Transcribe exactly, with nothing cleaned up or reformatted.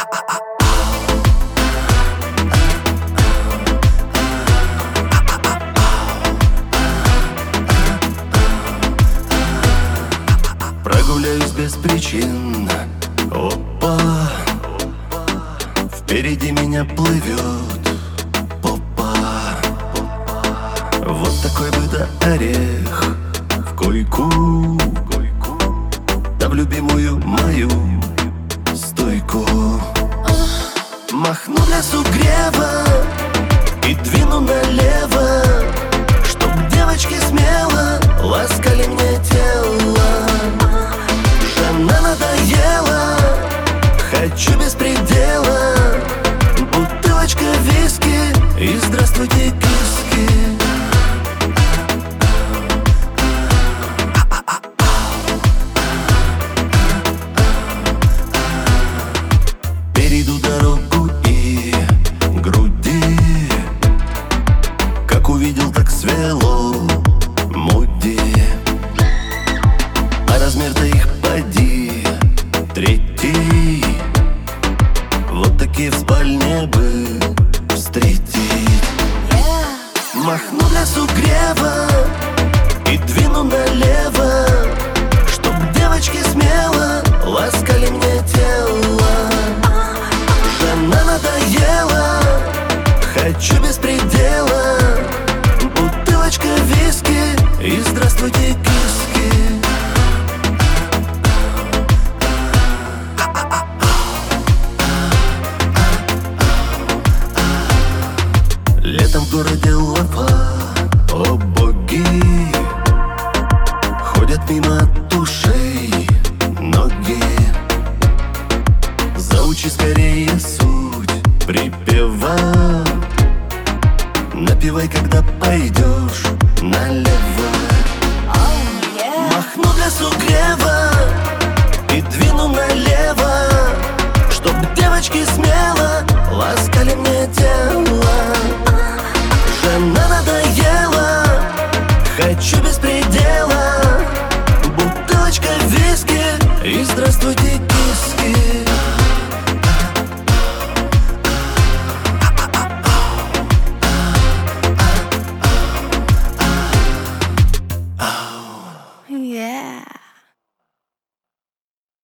Прогуляюсь без причин. Опа, впереди меня плывет попа. Вот такой бы да орех в койку, да в любимую мою стойку. Махну для сугрева и двину налево, чтоб девочки смело ласкали мне тело. Жена надоела, хочу без предела, бутылочка виски и здравствуйте киски. Перейду дорогу и груди, как увидел, так свело муди. А размер-то их поди третий, вот такие в спальне бы встретить. Махну для сугрева и двину налево, чтоб девочки смело ласкали мне тело. Жена надоела, хочу без предела, бутылочка виски и здравствуйте киски. Летом в городе лава, о боги, ходят мимо от ушей ноги. Заучи скорее суть припева, напевай, когда пойдешь налево.